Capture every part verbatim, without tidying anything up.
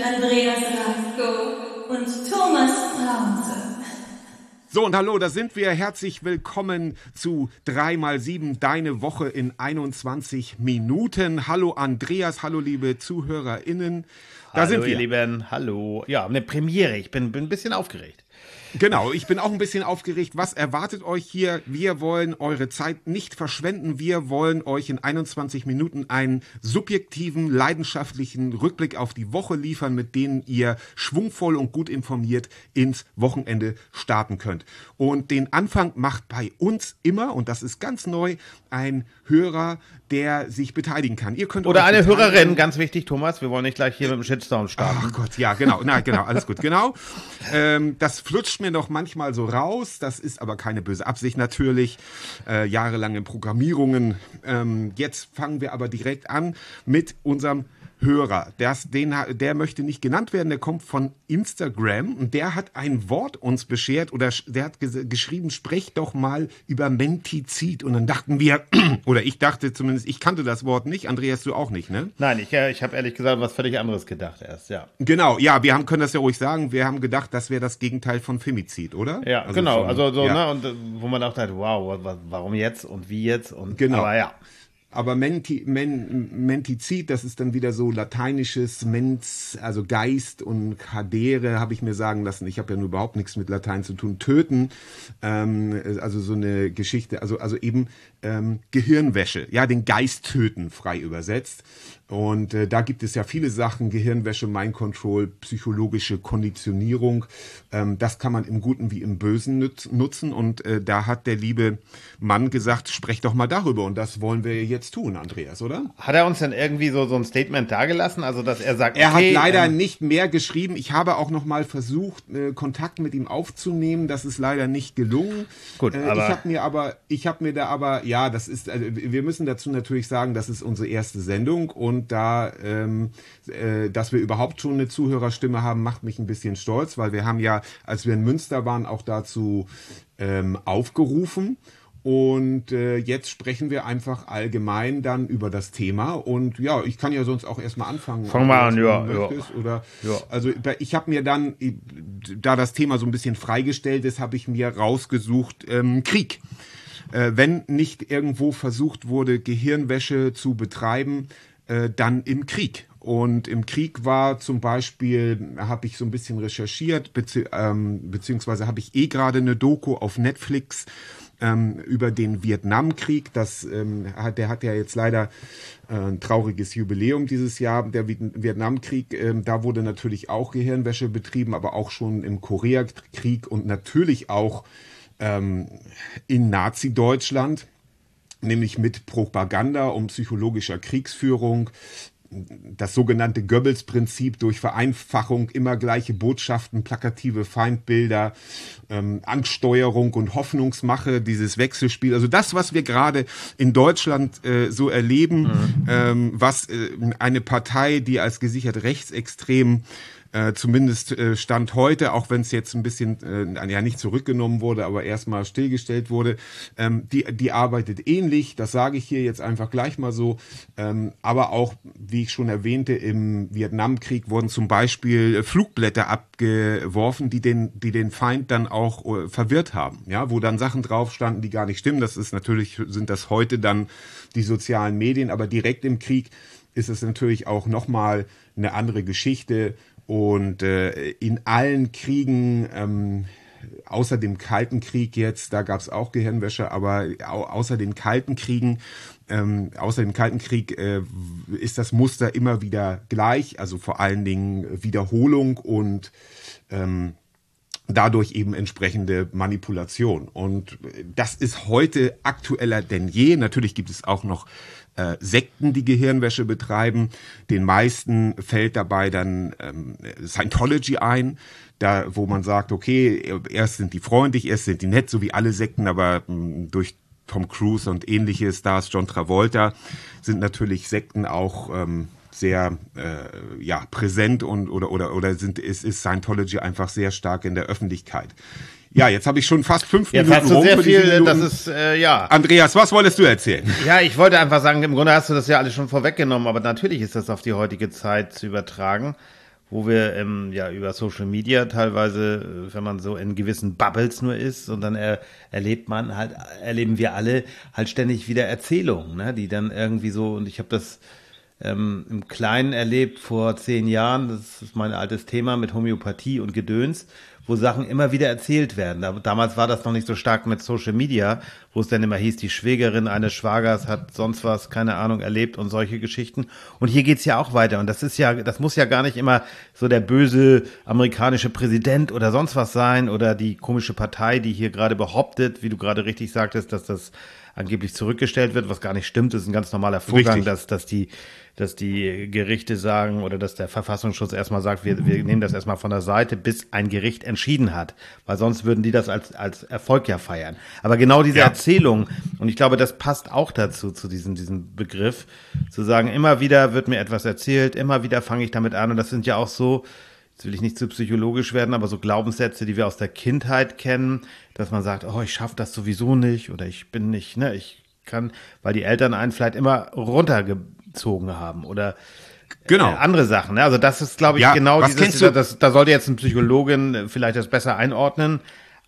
Andreas Rasko und Thomas Brause. So, und hallo, da sind wir. Herzlich willkommen zu drei mal sieben, deine Woche in einundzwanzig Minuten. Hallo Andreas, hallo liebe ZuhörerInnen. Da hallo sind wir. Ihr Lieben, hallo. Ja, eine Premiere, ich bin, bin ein bisschen aufgeregt. Genau, ich bin auch ein bisschen aufgeregt. Was erwartet euch hier? Wir wollen eure Zeit nicht verschwenden. Wir wollen euch in einundzwanzig Minuten einen subjektiven, leidenschaftlichen Rückblick auf die Woche liefern, mit denen ihr schwungvoll und gut informiert ins Wochenende starten könnt. Und den Anfang macht bei uns immer, und das ist ganz neu, ein Hörer, der sich beteiligen kann. Ihr könnt Oder euch eine beteiligen. Hörerin, ganz wichtig, Thomas. Wir wollen nicht gleich hier mit dem Shitstorm starten. Ach Gott, ja, genau, na, genau, alles gut, genau. Ähm, das flutscht mir noch manchmal so raus, das ist aber keine böse Absicht natürlich, äh, jahrelange Programmierungen. Ähm, jetzt fangen wir aber direkt an mit unserem Hörer. Das, den, der möchte nicht genannt werden, der kommt von Instagram und der hat ein Wort uns beschert oder der hat ges- geschrieben, sprecht doch mal über Mentizid. Und dann dachten wir, oder ich dachte zumindest, ich kannte das Wort nicht, Andreas, du auch nicht, ne? Nein, ich, ich habe ehrlich gesagt was völlig anderes gedacht erst, ja. Genau, ja, wir haben, können das ja ruhig sagen, wir haben gedacht, das wäre das Gegenteil von Femizid, oder? Ja, also genau, von, also so, ja. ne, und äh, wo man dachte, wow, wa- warum jetzt und wie jetzt und, Genau. aber ja. Aber Menti, Men, Mentizid, das ist dann wieder so lateinisches Mens, also Geist und Cadere, habe ich mir sagen lassen. Ich habe ja nur überhaupt nichts mit Latein zu tun. Töten, ähm, also so eine Geschichte, also also eben ähm, Gehirnwäsche, ja, den Geist töten, frei übersetzt. Und äh, da gibt es ja viele Sachen, Gehirnwäsche, Mind Control, psychologische Konditionierung. Ähm, das kann man im Guten wie im Bösen nütz, nutzen. Und äh, da hat der liebe Mann gesagt, sprech doch mal darüber. Und das wollen wir jetzt tun, Andreas, oder? Hat er uns denn irgendwie so, so ein Statement dagelassen? Also, dass er sagt, Er okay, hat leider ähm, nicht mehr geschrieben. Ich habe auch noch mal versucht, äh, Kontakt mit ihm aufzunehmen. Das ist leider nicht gelungen. Gut, äh, aber- ich habe mir aber, ich habe mir da aber, ja, das ist, also, wir müssen dazu natürlich sagen, das ist unsere erste Sendung und da, ähm, äh, dass wir überhaupt schon eine Zuhörerstimme haben, macht mich ein bisschen stolz, weil wir haben ja, als wir in Münster waren, auch dazu ähm, aufgerufen. Und äh, jetzt sprechen wir einfach allgemein dann über das Thema. Und ja, ich kann ja sonst auch erstmal anfangen. Fang mal an, wenn du ja, möchtest. ja. Oder, Ja. Also ich habe mir dann, da das Thema so ein bisschen freigestellt ist, habe ich mir rausgesucht, ähm, Krieg. Äh, wenn nicht irgendwo versucht wurde, Gehirnwäsche zu betreiben, äh, dann im Krieg. Und im Krieg war zum Beispiel, habe ich so ein bisschen recherchiert, bezieh- ähm, beziehungsweise habe ich eh gerade eine Doku auf Netflix ähm, über den Vietnamkrieg. Das, ähm, hat, der hat ja jetzt leider äh, ein trauriges Jubiläum dieses Jahr, der Viet- Vietnamkrieg. Ähm, da wurde natürlich auch Gehirnwäsche betrieben, aber auch schon im Koreakrieg und natürlich auch ähm, in Nazi-Deutschland, nämlich mit Propaganda und psychologischer Kriegsführung. Das sogenannte Goebbels-Prinzip durch Vereinfachung, immer gleiche Botschaften, plakative Feindbilder, ähm, Angststeuerung und Hoffnungsmache, dieses Wechselspiel. Also das, was wir gerade in Deutschland äh, so erleben, mhm. ähm, was äh, eine Partei, die als gesichert rechtsextrem Äh, zumindest äh, Stand heute, auch wenn es jetzt ein bisschen, äh, ja nicht zurückgenommen wurde, aber erstmal stillgestellt wurde, ähm, die, die arbeitet ähnlich, das sage ich hier jetzt einfach gleich mal so, ähm, aber auch, wie ich schon erwähnte, im Vietnamkrieg wurden zum Beispiel Flugblätter abgeworfen, die den, die den Feind dann auch äh, verwirrt haben, ja, wo dann Sachen drauf standen, die gar nicht stimmen. Das ist natürlich, sind das heute dann die sozialen Medien, aber direkt im Krieg ist es natürlich auch nochmal eine andere Geschichte. Und äh, in allen Kriegen, ähm, außer dem Kalten Krieg jetzt, da gab es auch Gehirnwäsche, aber au- außer den Kalten Kriegen, ähm, außer dem Kalten Krieg äh, ist das Muster immer wieder gleich, also vor allen Dingen Wiederholung und ähm, dadurch eben entsprechende Manipulation. Und das ist heute aktueller denn je. Natürlich gibt es auch noch äh, Sekten, die Gehirnwäsche betreiben. Den meisten fällt dabei dann ähm, Scientology ein, da wo man sagt, okay, erst sind die freundlich, erst sind die nett, so wie alle Sekten, aber mh, durch Tom Cruise und ähnliche Stars, John Travolta, sind natürlich Sekten auch ähm, sehr äh, ja präsent und oder oder oder sind ist, ist Scientology einfach sehr stark in der Öffentlichkeit. Ja, jetzt habe ich schon fast fünf jetzt Minuten hast du rum sehr für diese viel, Minuten. das ist, äh, ja. Andreas, was wolltest du erzählen? Ja, ich wollte einfach sagen, im Grunde hast du das ja alles schon vorweggenommen, aber natürlich ist das auf die heutige Zeit zu übertragen. wo wir ähm, ja über Social Media teilweise, wenn man so in gewissen Bubbles nur ist, und dann er, erlebt man halt, erleben wir alle halt ständig wieder Erzählungen, ne, die dann irgendwie so, und ich habe das ähm, im Kleinen erlebt vor zehn Jahren, das ist mein altes Thema mit Homöopathie und Gedöns, wo Sachen immer wieder erzählt werden. Da, damals war das noch nicht so stark mit Social Media, wo es dann immer hieß, die Schwägerin eines Schwagers hat sonst was, keine Ahnung, erlebt und solche Geschichten. Und hier geht's ja auch weiter. Und das ist ja, das muss ja gar nicht immer so der böse amerikanische Präsident oder sonst was sein oder die komische Partei, die hier gerade behauptet, wie du gerade richtig sagtest, dass das angeblich zurückgestellt wird, was gar nicht stimmt. Das ist ein ganz normaler Vorgang, dass, dass die, dass die Gerichte sagen oder dass der Verfassungsschutz erstmal sagt, wir, wir nehmen das erstmal von der Seite, bis ein Gericht entschieden hat. Weil sonst würden die das als, als Erfolg ja feiern. Aber genau diese ja. Erzählung, und ich glaube, das passt auch dazu, zu diesem, diesem Begriff, zu sagen, immer wieder wird mir etwas erzählt, immer wieder fange ich damit an. Und das sind ja auch so, jetzt will ich nicht zu psychologisch werden, aber so Glaubenssätze, die wir aus der Kindheit kennen, dass man sagt, oh, ich schaffe das sowieso nicht oder ich bin nicht, ne, ich kann, weil die Eltern einen vielleicht immer runtergezogen haben oder genau. äh, andere Sachen. Ne? Also das ist, glaube ich, ja, genau dieses, dieser, das, da sollte jetzt ein Psychologin vielleicht das besser einordnen.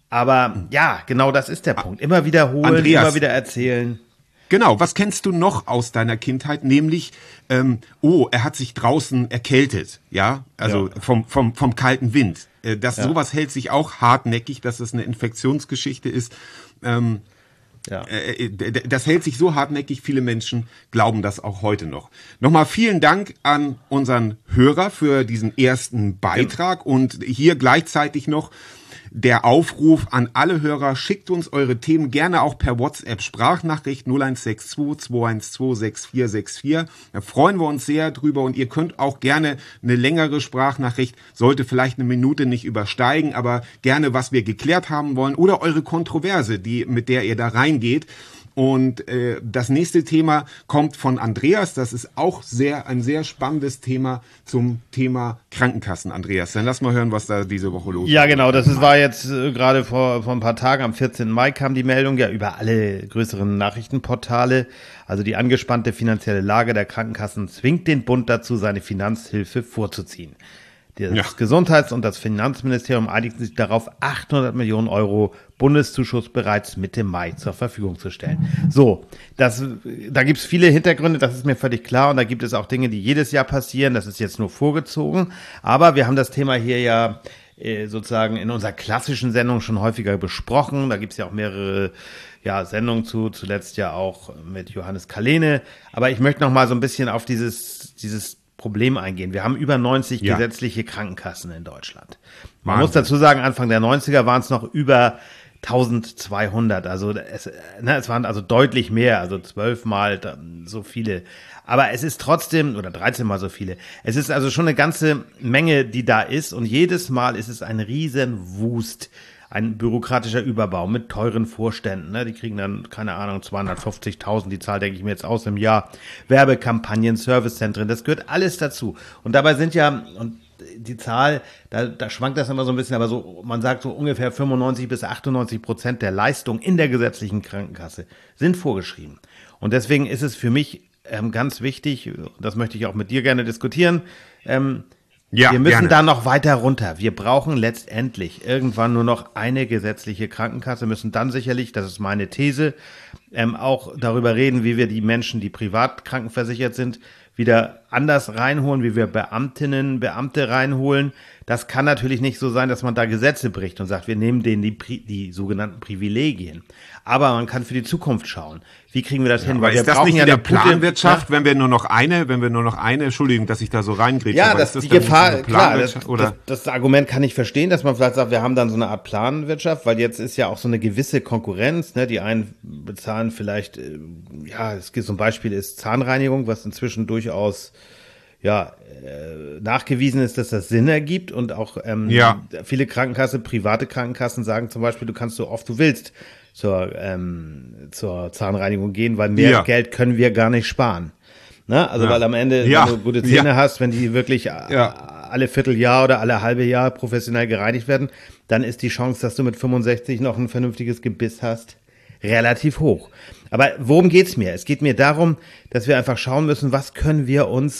Aber ja, genau das ist der Punkt. Immer wiederholen, Andreas, immer wieder erzählen. Genau, was kennst du noch aus deiner Kindheit? Nämlich, ähm, oh, er hat sich draußen erkältet, ja, also ja. Vom, vom, vom kalten Wind. Äh, das, ja. Sowas hält sich auch hartnäckig, dass es eine Infektionsgeschichte ist. Ähm, ja. äh, das hält sich so hartnäckig, viele Menschen glauben das auch heute noch. Nochmal vielen Dank an unseren Hörer für diesen ersten Beitrag ja. und hier gleichzeitig noch der Aufruf an alle Hörer, schickt uns eure Themen gerne auch per WhatsApp-Sprachnachricht null eins sechs zwei, zwei eins zwei, sechs vier sechs vier. Da freuen wir uns sehr drüber und ihr könnt auch gerne eine längere Sprachnachricht, sollte vielleicht eine Minute nicht übersteigen, aber gerne, was wir geklärt haben wollen oder eure Kontroverse, die mit der ihr da reingeht. Und äh, das nächste Thema kommt von Andreas. Das ist auch sehr ein sehr spannendes Thema zum Thema Krankenkassen. Andreas, dann lass mal hören, was da diese Woche los ist. Ja, genau. Das ist, war jetzt äh, gerade vor, vor ein paar Tagen, am vierzehnten Mai kam die Meldung ja über alle größeren Nachrichtenportale. Also die angespannte finanzielle Lage der Krankenkassen zwingt den Bund dazu, seine Finanzhilfe vorzuziehen. Das ja. Gesundheits- und das Finanzministerium einigten sich darauf, achthundert Millionen Euro Bundeszuschuss bereits Mitte Mai zur Verfügung zu stellen. So, das, da gibt's viele Hintergründe, das ist mir völlig klar. Und da gibt es auch Dinge, die jedes Jahr passieren. Das ist jetzt nur vorgezogen. Aber wir haben das Thema hier ja äh, sozusagen in unserer klassischen Sendung schon häufiger besprochen. Da gibt's ja auch mehrere ja, Sendungen zu, zuletzt ja auch mit Johannes Kalene. Aber ich möchte noch mal so ein bisschen auf dieses, dieses Problem eingehen. Wir haben über neunzig ja. gesetzliche Krankenkassen in Deutschland. Man Wahnsinn. muss dazu sagen, Anfang der neunziger waren es noch über eintausendzweihundert. Also es, ne, es waren also deutlich mehr, also zwölfmal so viele. Aber es ist trotzdem, oder dreizehnmal so viele. Es ist also schon eine ganze Menge, die da ist. Und jedes Mal ist es ein Riesenwust. Ein bürokratischer Überbau mit teuren Vorständen, ne? Die kriegen dann, keine Ahnung, zweihundertfünfzigtausend, die Zahl denke ich mir jetzt aus im Jahr, Werbekampagnen, Servicezentren, das gehört alles dazu. Und dabei sind ja, und die Zahl, da, da schwankt das immer so ein bisschen, aber so, man sagt so ungefähr fünfundneunzig bis achtundneunzig Prozent der Leistung in der gesetzlichen Krankenkasse sind vorgeschrieben. Und deswegen ist es für mich ähm, ganz wichtig, das möchte ich auch mit dir gerne diskutieren, ähm, Ja, wir müssen gerne. da noch weiter runter. Wir brauchen letztendlich irgendwann nur noch eine gesetzliche Krankenkasse, müssen dann sicherlich, das ist meine These, ähm, auch darüber reden, wie wir die Menschen, die privat krankenversichert sind, wieder anders reinholen, wie wir Beamtinnen, Beamte reinholen. Das kann natürlich nicht so sein, dass man da Gesetze bricht und sagt, wir nehmen denen die, die sogenannten Privilegien. Aber man kann für die Zukunft schauen. Wie kriegen wir das ja, hin? Weil wir ist das nicht ja in der Planwirtschaft, wenn wir nur noch eine, wenn wir nur noch eine, Entschuldigung, dass ich da so reingrätsche. Ja, das, das die Gefahr, klar, das, das, das Argument kann ich verstehen, dass man vielleicht sagt, wir haben dann so eine Art Planwirtschaft, weil jetzt ist ja auch so eine gewisse Konkurrenz, ne? Die einen bezahlen vielleicht, ja, es gibt so ein Beispiel ist Zahnreinigung, was inzwischen durchaus ja, äh, nachgewiesen ist, dass das Sinn ergibt und auch ähm, ja. viele Krankenkassen, private Krankenkassen sagen zum Beispiel, du kannst so oft du willst zur, ähm, zur Zahnreinigung gehen, weil mehr ja. Geld können wir gar nicht sparen. Ne? Also ja. weil am Ende, ja. wenn du gute Zähne ja. hast, wenn die wirklich ja. alle Vierteljahr oder alle halbe Jahr professionell gereinigt werden, dann ist die Chance, dass du mit fünfundsechzig noch ein vernünftiges Gebiss hast, relativ hoch. Aber worum geht's mir? Es geht mir darum, dass wir einfach schauen müssen, was können wir uns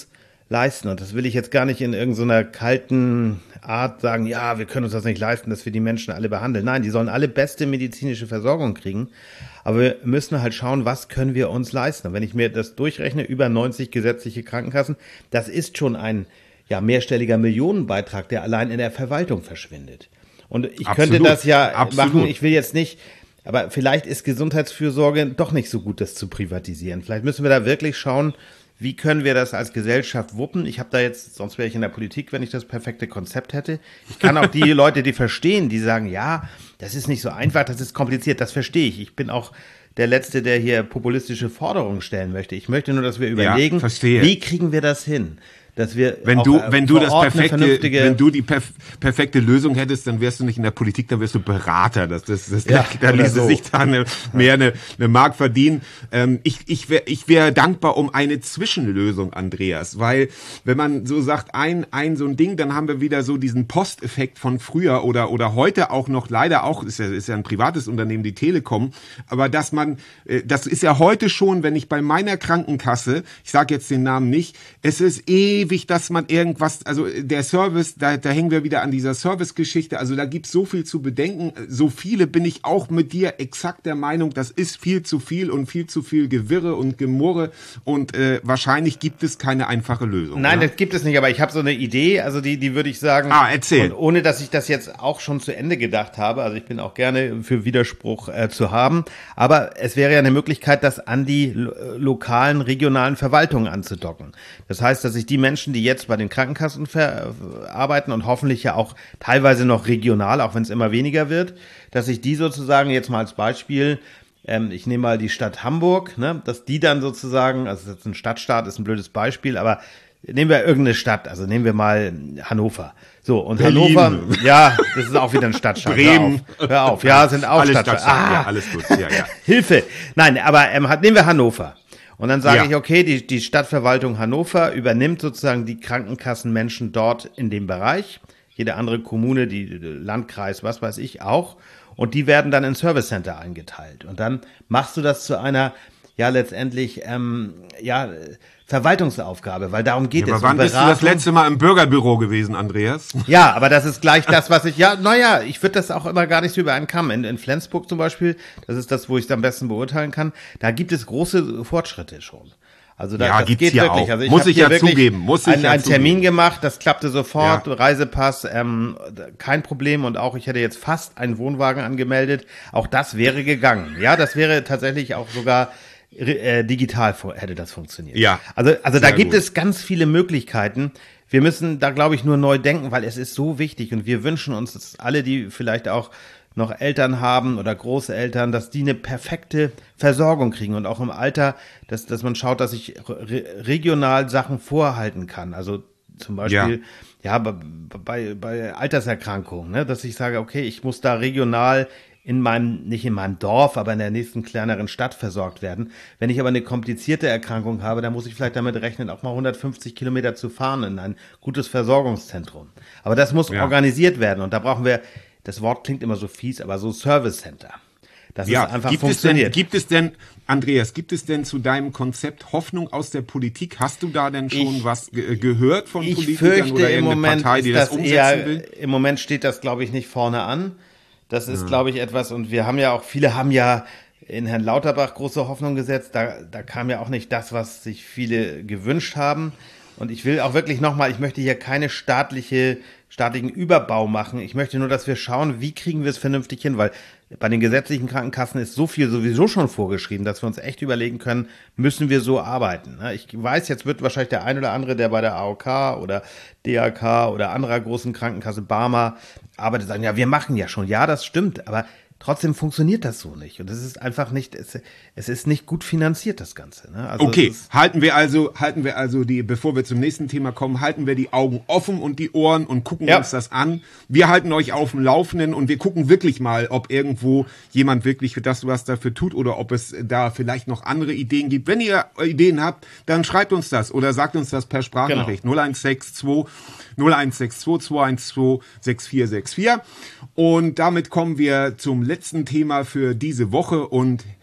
leisten. Und das will ich jetzt gar nicht in irgendeiner kalten Art sagen, ja, wir können uns das nicht leisten, dass wir die Menschen alle behandeln. Nein, die sollen alle beste medizinische Versorgung kriegen. Aber wir müssen halt schauen, was können wir uns leisten. Und wenn ich mir das durchrechne, über neunzig gesetzliche Krankenkassen, das ist schon ein ja, mehrstelliger Millionenbeitrag, der allein in der Verwaltung verschwindet. Und ich Absolut. könnte das ja Absolut. machen, ich will jetzt nicht, aber vielleicht ist Gesundheitsfürsorge doch nicht so gut, das zu privatisieren. Vielleicht müssen wir da wirklich schauen, wie können wir das als Gesellschaft wuppen? Ich habe da jetzt, sonst wäre ich in der Politik, wenn ich das perfekte Konzept hätte. Ich kann auch die Leute, die verstehen, die sagen, ja, das ist nicht so einfach, das ist kompliziert, das verstehe ich. Ich bin auch der Letzte, der hier populistische Forderungen stellen möchte. Ich möchte nur, dass wir überlegen, ja, wie kriegen wir das hin? Dass wir wenn du wenn du das perfekte wenn du die perf perfekte Lösung hättest, dann wärst du nicht in der Politik, dann wärst du Berater. Das das, das ja, da ließe so. sich da eine, mehr eine, eine Mark verdienen. Ähm, ich ich wäre ich wäre dankbar um eine Zwischenlösung, Andreas, weil wenn man so sagt ein ein so ein Ding, dann haben wir wieder so diesen Posteffekt von früher oder oder heute auch noch leider auch ist ja ist ja ein privates Unternehmen, die Telekom, aber dass man äh, das ist ja heute schon, wenn ich bei meiner Krankenkasse, ich sage jetzt den Namen nicht, es ist eh dass man irgendwas, also der Service, da, da hängen wir wieder an dieser Service-Geschichte, also da gibt's so viel zu bedenken, so viele bin ich auch mit dir exakt der Meinung, das ist viel zu viel und viel zu viel Gewirre und Gemurre und äh, wahrscheinlich gibt es keine einfache Lösung. Nein, oder? Das gibt es nicht, aber ich habe so eine Idee, also die, die würde ich sagen, ah, erzähl. Und ohne dass ich das jetzt auch schon zu Ende gedacht habe, also ich bin auch gerne für Widerspruch äh, zu haben, aber es wäre ja eine Möglichkeit, das an die lo lokalen, regionalen Verwaltungen anzudocken. Das heißt, dass sich die Menschen, die jetzt bei den Krankenkassen arbeiten und hoffentlich ja auch teilweise noch regional, auch wenn es immer weniger wird, dass sich die sozusagen jetzt mal als Beispiel, ähm, ich nehme mal die Stadt Hamburg, ne, dass die dann sozusagen, also jetzt ein Stadtstaat ist ein blödes Beispiel, aber nehmen wir irgendeine Stadt, also nehmen wir mal Hannover. So, und Berlin. Hannover, ja, das ist auch wieder ein Stadtstaat. Bremen. Hör auf, hör auf. Ja, sind auch Stadtstaaten. Ah, ja, alles gut. Ja, ja. Hilfe. Nein, aber ähm, nehmen wir Hannover. Und dann sage ja. ich, okay, die, die Stadtverwaltung Hannover übernimmt sozusagen die Krankenkassenmenschen dort in dem Bereich. Jede andere Kommune, die Landkreis, was weiß ich auch. Und die werden dann in Service Center eingeteilt. Und dann machst du das zu einer, ja, letztendlich, ähm, ja, Verwaltungsaufgabe, weil darum geht ja, es. Aber wann bist du das letzte Mal im Bürgerbüro gewesen, Andreas? Ja, aber das ist gleich das, was ich, ja, naja, ich würde das auch immer gar nicht so über einen Kamm. In, in Flensburg zum Beispiel, das ist das, wo ich es am besten beurteilen kann, da gibt es große Fortschritte schon. Also da, ja, das gibt's geht ja wirklich. Auch. Also ich muss ich ja wirklich zugeben, muss ich einen, ja einen zugeben. Termin gemacht, das klappte sofort, ja. Reisepass, ähm, kein Problem und auch ich hätte jetzt fast einen Wohnwagen angemeldet, auch das wäre gegangen. Ja, das wäre tatsächlich auch sogar äh, digital hätte das funktioniert. Ja. Also also da gibt gut. es ganz viele Möglichkeiten. Wir müssen da, glaube ich, nur neu denken, weil es ist so wichtig und wir wünschen uns, dass alle, die vielleicht auch noch Eltern haben oder Großeltern, dass die eine perfekte Versorgung kriegen und auch im Alter, dass, dass man schaut, dass ich re regional Sachen vorhalten kann. Also zum Beispiel, ja, ja bei, bei, bei Alterserkrankungen, ne, dass ich sage, okay, ich muss da regional in meinem, nicht in meinem Dorf, aber in der nächsten kleineren Stadt versorgt werden. Wenn ich aber eine komplizierte Erkrankung habe, dann muss ich vielleicht damit rechnen, auch mal hundertfünfzig Kilometer zu fahren in ein gutes Versorgungszentrum. Aber das muss ja. organisiert werden und da brauchen wir, das Wort klingt immer so fies, aber so Service Center. Das ja, ist einfach gibt funktioniert. Es denn, gibt es denn, Andreas, gibt es denn zu deinem Konzept Hoffnung aus der Politik? Hast du da denn schon ich, was ge gehört von ich Politikern fürchte, oder im irgendeine Moment Partei, die das, das umsetzen eher, will? Im Moment steht das, glaube ich, nicht vorne an. Das ist, Ja. glaube ich, etwas, und wir haben ja auch, viele haben ja in Herrn Lauterbach große Hoffnung gesetzt. Da, da kam ja auch nicht das, was sich viele gewünscht haben. Und ich will auch wirklich nochmal, ich möchte hier keine staatliche, staatlichen Überbau machen. Ich möchte nur, dass wir schauen, wie kriegen wir es vernünftig hin, weil bei den gesetzlichen Krankenkassen ist so viel sowieso schon vorgeschrieben, dass wir uns echt überlegen können, müssen wir so arbeiten. Ich weiß, jetzt wird wahrscheinlich der ein oder andere, der bei der A O K oder D A K oder anderer großen Krankenkasse, Barmer, arbeitet, sagen, ja, wir machen ja schon. Ja, das stimmt, aber trotzdem funktioniert das so nicht. Und es ist einfach nicht, es, es ist nicht gut finanziert, das Ganze. Ne? Also okay, halten wir also, halten wir also die, bevor wir zum nächsten Thema kommen, halten wir die Augen offen und die Ohren und gucken ja. uns das an. Wir halten euch auf dem Laufenden und wir gucken wirklich mal, ob irgendwo jemand wirklich für das was dafür tut oder ob es da vielleicht noch andere Ideen gibt. Wenn ihr Ideen habt, dann schreibt uns das oder sagt uns das per Sprachnachricht. Genau. null eins sechs zwei null eins sechs zwei zwei eins zwei sechs vier sechs vier. Und damit kommen wir zum letzten Thema für diese Woche und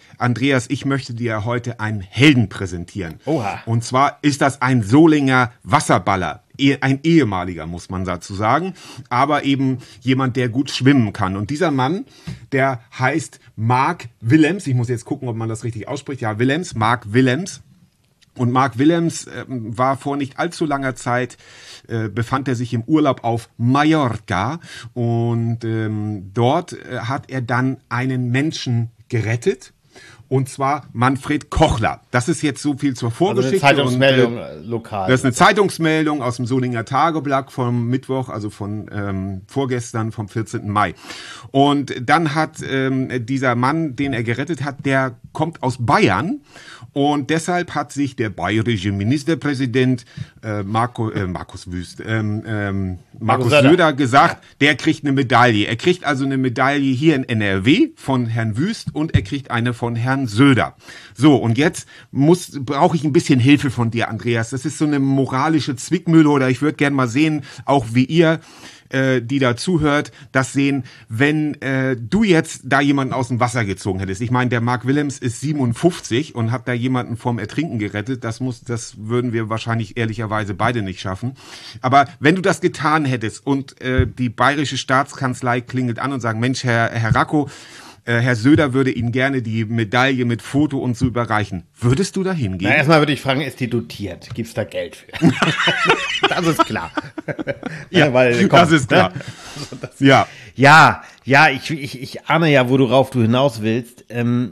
Andreas, ich möchte dir heute einen Helden präsentieren. Oha. Und zwar ist das ein Solinger Wasserballer. Ein ehemaliger, muss man dazu sagen, aber eben jemand, der gut schwimmen kann. Und dieser Mann, der heißt Mark Willems. Ich muss jetzt gucken, ob man das richtig ausspricht. Ja, Willems, Mark Willems. Und Mark Willems äh, war vor nicht allzu langer Zeit, äh, befand er sich im Urlaub auf Mallorca. Und ähm, dort äh, hat er dann einen Menschen gerettet. Und zwar Manfred Kochler. Das ist jetzt so viel zur Vorgeschichte. Also eine Zeitungsmeldung und, äh, lokal. Das ist eine Zeitungsmeldung aus dem Solinger Tageblatt vom Mittwoch, also von ähm, vorgestern, vom vierzehnten Mai. Und dann hat ähm, dieser Mann, den er gerettet hat, der kommt aus Bayern. Und deshalb hat sich der bayerische Ministerpräsident äh, Marco, äh, Markus Wüst, ähm, ähm, Markus Söder. Söder gesagt, der kriegt eine Medaille. Er kriegt also eine Medaille hier in N R W von Herrn Wüst und er kriegt eine von Herrn Söder. So, und jetzt muss brauche ich ein bisschen Hilfe von dir, Andreas. Das ist so eine moralische Zwickmühle oder ich würde gerne mal sehen, auch wie ihr äh, die da zuhört, das sehen, wenn äh, du jetzt da jemanden aus dem Wasser gezogen hättest. Ich meine, der Mark Willems ist siebenundfünfzig und hat da jemanden vom Ertrinken gerettet. Das muss, das würden wir wahrscheinlich ehrlicherweise beide nicht schaffen. Aber wenn du das getan hättest und äh, die bayerische Staatskanzlei klingelt an und sagt, Mensch, Herr, Herr Racco, äh, Herr Söder würde Ihnen gerne die Medaille mit Foto und so überreichen. Würdest du da hingehen? Na, erstmal würde ich fragen, ist die dotiert? Gibt's da Geld für? Das ist klar. Ja, weil, komm, das ist klar. Ne? Das, ja. Ja, ja, ich, ich, ich ahne ja, worauf du hinaus willst. Ähm,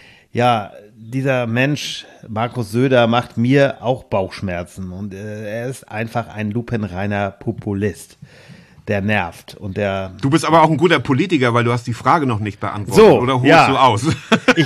ja, dieser Mensch, Markus Söder, macht mir auch Bauchschmerzen und äh, er ist einfach ein lupenreiner Populist. Der nervt und der. Du bist aber auch ein guter Politiker, weil du hast die Frage noch nicht beantwortet. So, oder holst ja. du aus? Ich,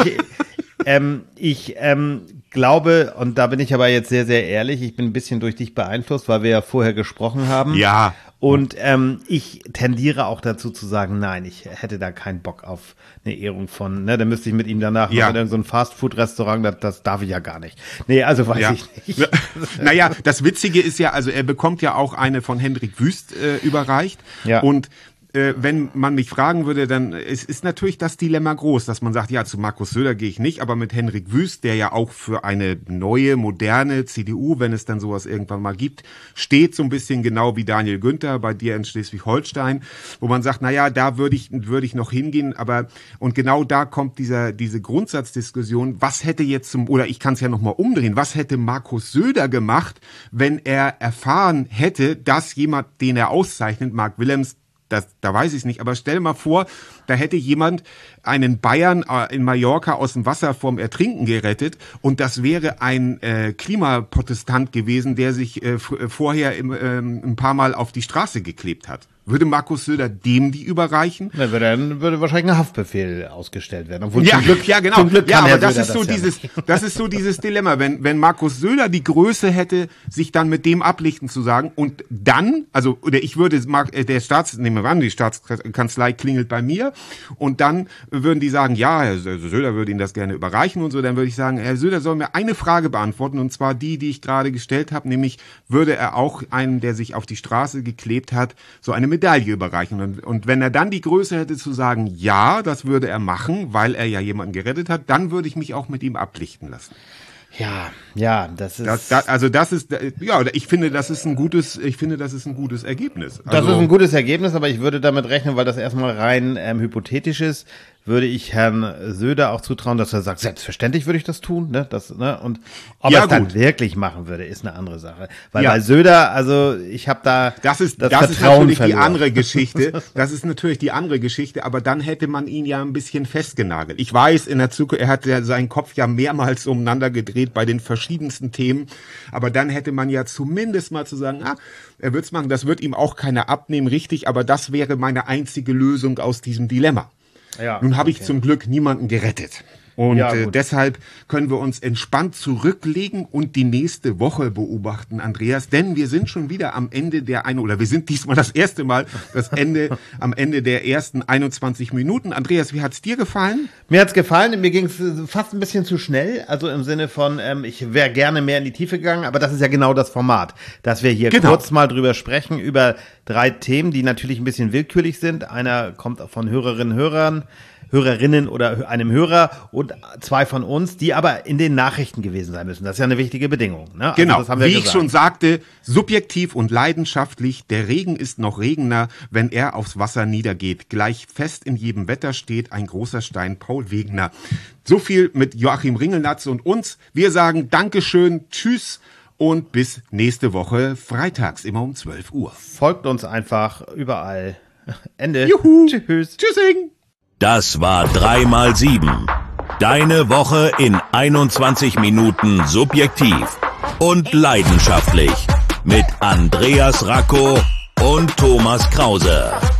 ähm, ich ähm, glaube, und da bin ich aber jetzt sehr, sehr ehrlich, ich bin ein bisschen durch dich beeinflusst, weil wir ja vorher gesprochen haben. Ja. Und ähm, ich tendiere auch dazu zu sagen, nein, ich hätte da keinen Bock auf eine Ehrung von, ne, dann müsste ich mit ihm danach ja. noch in irgendein so Fastfood-Restaurant, das, das darf ich ja gar nicht. Nee, also weiß ja. ich nicht. Naja, das Witzige ist ja, also er bekommt ja auch eine von Hendrik Wüst äh, überreicht. Ja. Und äh, wenn man mich fragen würde, dann es ist natürlich das Dilemma groß, dass man sagt, ja, zu Markus Söder gehe ich nicht, aber mit Hendrik Wüst, der ja auch für eine neue, moderne C D U, wenn es dann sowas irgendwann mal gibt, steht so ein bisschen genau wie Daniel Günther bei dir in Schleswig-Holstein, wo man sagt, na ja, da würde ich würde ich noch hingehen, aber und genau da kommt dieser diese Grundsatzdiskussion, was hätte jetzt zum, oder ich kann es ja noch mal umdrehen, was hätte Markus Söder gemacht, wenn er erfahren hätte, dass jemand, den er auszeichnet, Mark Willems, Das, da weiß ich es nicht, aber stell dir mal vor, da hätte jemand einen Bayern äh, in Mallorca aus dem Wasser vorm Ertrinken gerettet und das wäre ein äh, Klimaprotestant gewesen, der sich äh, f- vorher im, ähm, ein paar Mal auf die Straße geklebt hat. Würde Markus Söder dem die überreichen? Dann würde, dann würde wahrscheinlich ein Haftbefehl ausgestellt werden. Obwohl Ja, zum Glück, ja, genau. Zum Glück ja, kann aber Herr das Söder ist so das ja dieses, nicht. das ist so dieses Dilemma, wenn wenn Markus Söder die Größe hätte, sich dann mit dem ablichten zu sagen und dann, also oder ich würde der Staats, nehmen wir an, die Staatskanzlei klingelt bei mir und dann würden die sagen, ja, Herr Söder würde Ihnen das gerne überreichen und so, dann würde ich sagen, Herr Söder soll mir eine Frage beantworten und zwar die, die ich gerade gestellt habe, nämlich würde er auch einem, der sich auf die Straße geklebt hat, so eine Medaille überreichen. Und, und wenn er dann die Größe hätte zu sagen, ja, das würde er machen, weil er ja jemanden gerettet hat, dann würde ich mich auch mit ihm ablichten lassen. Ja, ja, das ist. Das, das, also das ist, ja, ich finde, das ist ein gutes, ich finde, das ist ein gutes Ergebnis. Also, Das ist ein gutes Ergebnis, aber ich würde damit rechnen, weil das erstmal rein ähm, hypothetisch ist, würde ich Herrn Söder auch zutrauen, dass er sagt, selbstverständlich würde ich das tun, ne, das, ne, und ob Ja, er es dann gut. wirklich machen würde, ist eine andere Sache. Weil Ja. bei Söder, also ich habe da Das ist, das, das, ist Vertrauen natürlich verloren. die andere Geschichte. Das ist natürlich die andere Geschichte, aber dann hätte man ihn ja ein bisschen festgenagelt. Ich weiß, in der Zukunft, er hat ja seinen Kopf ja mehrmals umeinander gedreht bei den verschiedensten Themen, aber dann hätte man ja zumindest mal zu sagen, ah, er wird's machen, das wird ihm auch keiner abnehmen, richtig, aber das wäre meine einzige Lösung aus diesem Dilemma. Ja, Nun habe ich okay. zum Glück niemanden gerettet. Und Ja, äh, gut. deshalb können wir uns entspannt zurücklegen und die nächste Woche beobachten, Andreas. Denn wir sind schon wieder am Ende der eine oder wir sind diesmal das erste Mal das Ende am Ende der ersten einundzwanzig Minuten. Andreas, wie hat's dir gefallen? Mir hat's gefallen, mir ging's fast ein bisschen zu schnell, also im Sinne von, ähm, ich wäre gerne mehr in die Tiefe gegangen, aber das ist ja genau das Format, dass wir hier Genau. kurz mal drüber sprechen, über drei Themen, die natürlich ein bisschen willkürlich sind. Einer kommt von Hörerinnen und Hörern, Hörerinnen oder einem Hörer und zwei von uns, die aber in den Nachrichten gewesen sein müssen. Das ist ja eine wichtige Bedingung. Ne? Also genau, das haben wir wie gesagt. ich schon sagte, subjektiv und leidenschaftlich, der Regen ist noch Regener, wenn er aufs Wasser niedergeht. Gleich fest in jedem Wetter steht ein großer Stein, Paul Wegener. So viel mit Joachim Ringelnatz und uns. Wir sagen Dankeschön, tschüss und bis nächste Woche, freitags immer um zwölf Uhr. Folgt uns einfach überall. Ende. Juhu. Tschüss. Tschüssing. Das war drei mal sieben. Deine Woche in einundzwanzig Minuten subjektiv und leidenschaftlich mit Andreas Racco und Thomas Krause.